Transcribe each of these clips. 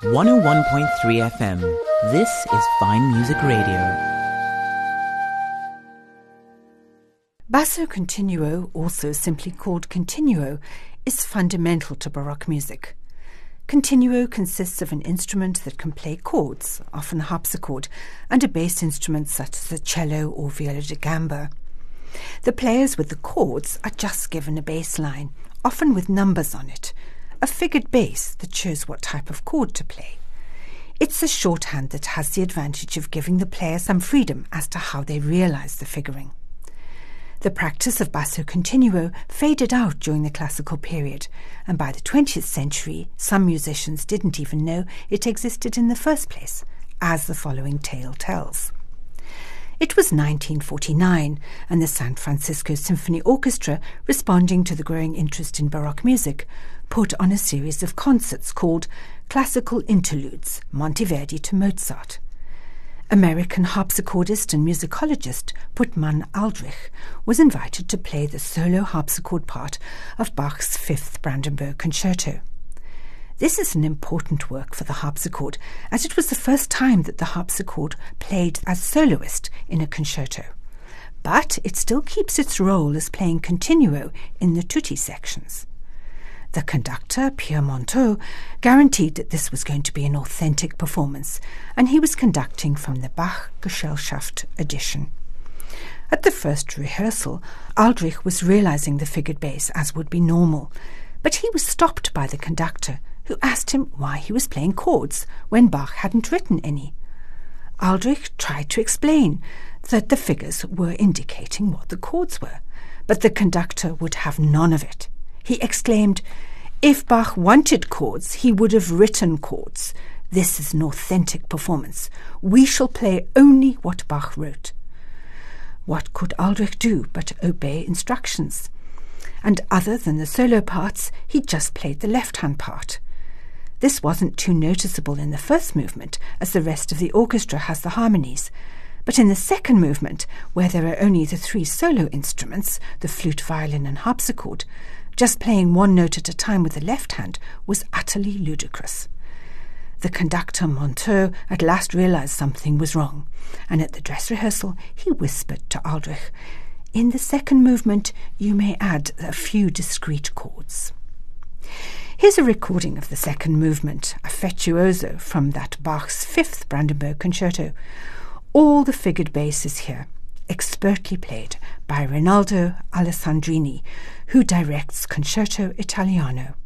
101.3 FM. This is Fine Music Radio. Basso continuo, also simply called continuo, is fundamental to Baroque music. Continuo consists of an instrument that can play chords, often a harpsichord, and a bass instrument such as the cello or viola da gamba. The players with the chords are just given a bass line, often with numbers on it, a figured bass that shows what type of chord to play. It's a shorthand that has the advantage of giving the player some freedom as to how they realise the figuring. The practice of basso continuo faded out during the classical period, and by the 20th century some musicians didn't even know it existed in the first place, as the following tale tells. It was 1949, and the San Francisco Symphony Orchestra, responding to the growing interest in Baroque music, put on a series of concerts called Classical Interludes, Monteverdi to Mozart. American harpsichordist and musicologist Putman Aldrich was invited to play the solo harpsichord part of Bach's Fifth Brandenburg Concerto. This is an important work for the harpsichord, as it was the first time that the harpsichord played as soloist in a concerto. But it still keeps its role as playing continuo in the tutti sections. The conductor, Pierre Monteux, guaranteed that this was going to be an authentic performance, and he was conducting from the Bach Gesellschaft edition. At the first rehearsal, Aldrich was realizing the figured bass as would be normal, but he was stopped by the conductor, who asked him why he was playing chords when Bach hadn't written any. Aldrich tried to explain that the figures were indicating what the chords were, but the conductor would have none of it. He exclaimed, "If Bach wanted chords, he would have written chords. This is an authentic performance. We shall play only what Bach wrote." What could Aldrich do but obey instructions? And other than the solo parts, he just played the left-hand part. This wasn't too noticeable in the first movement, as the rest of the orchestra has the harmonies. But in the second movement, where there are only the three solo instruments, the flute, violin and harpsichord, just playing one note at a time with the left hand was utterly ludicrous. The conductor, Monteux, at last realized something was wrong, and at the dress rehearsal he whispered to Aldrich, "In the second movement you may add a few discrete chords." Here's a recording of the second movement, Affettuoso, from that Bach's Fifth Brandenburg Concerto. All the figured bass is here, expertly played by Rinaldo Alessandrini, who directs Concerto Italiano.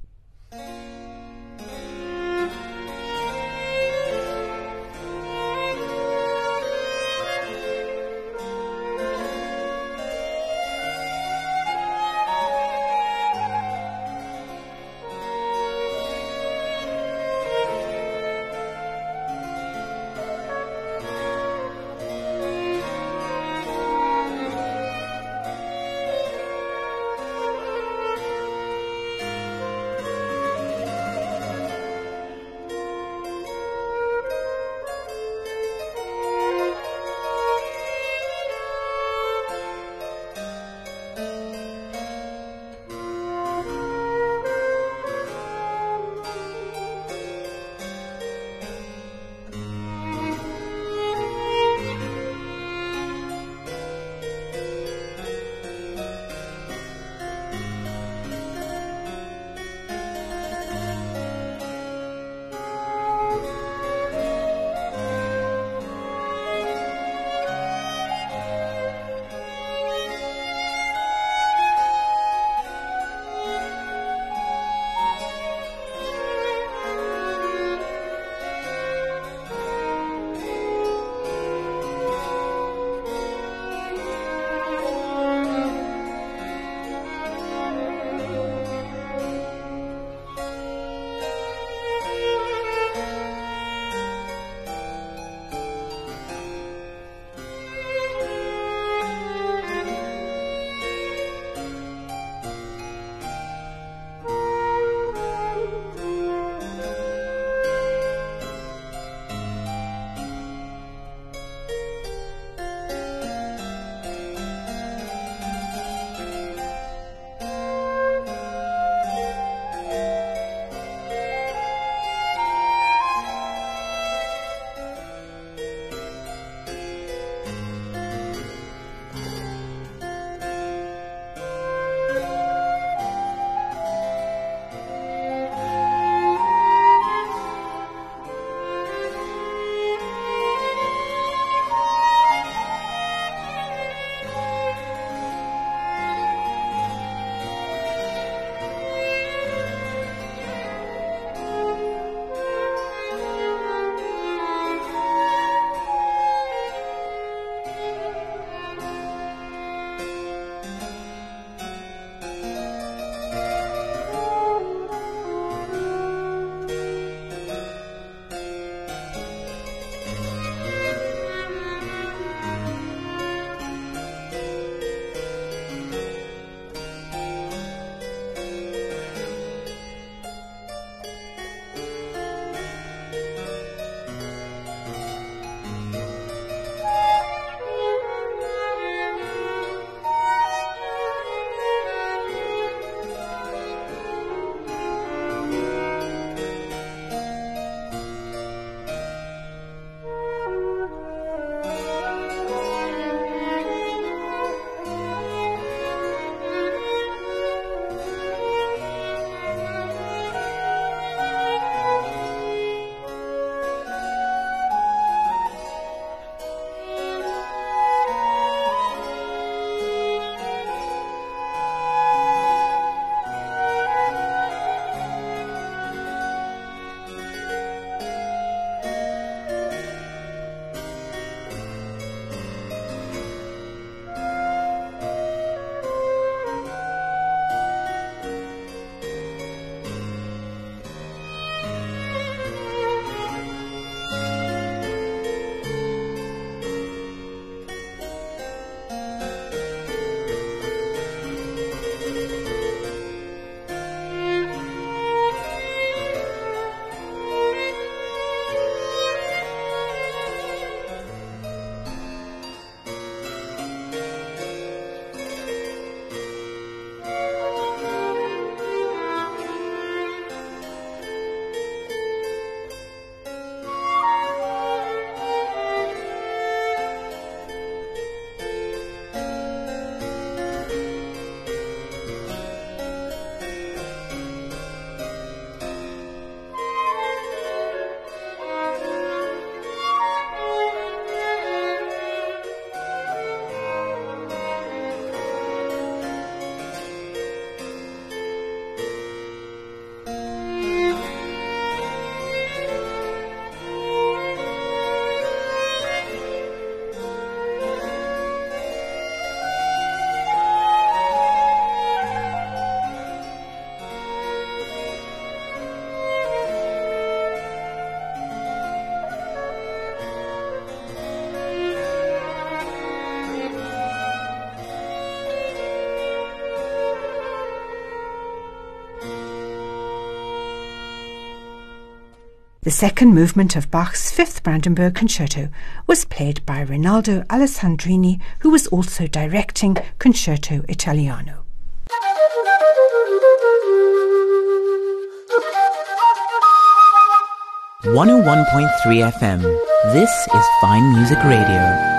The second movement of Bach's Fifth Brandenburg Concerto was played by Rinaldo Alessandrini, who was also directing Concerto Italiano. .101.3 FM. This is Fine Music Radio.